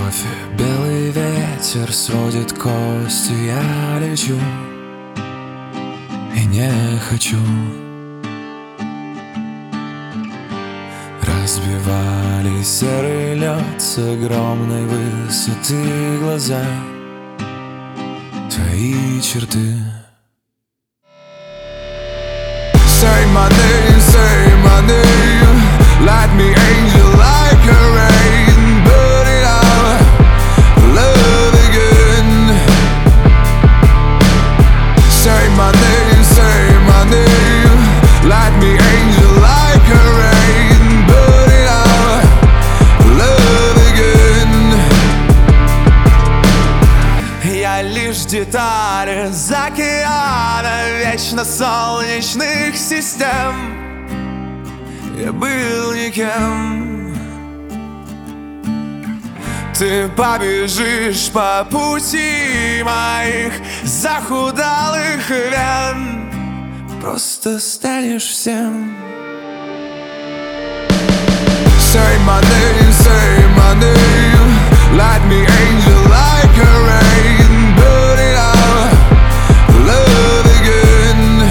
кровь, белый ветер сводит кости. Я лечу и не хочу. Разбивали серый лед с огромной высоты глаза, твои черты. Say my name, light me angel like a rain, burn it out, love again. Say my name, light me angel like a rain, burn it out, love again. Я лишь деталь из океана вечно солнечных систем. Я был никем. Ты побежишь по пути моих захудалых вен, просто станешь всем. Say my name, light me angel like a rain, burn it out, love again.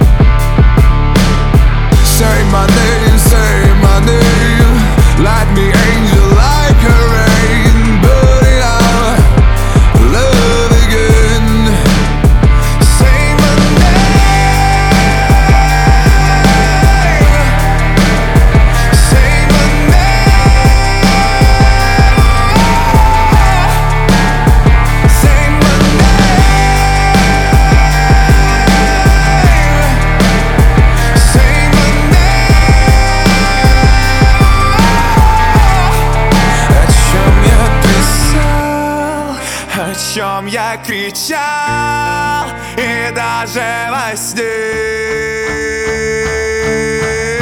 Say my name, light me angel like a rain, burn it out, love again. Say my name, say my name, say my name, say my о чем я кричал, и даже во сне.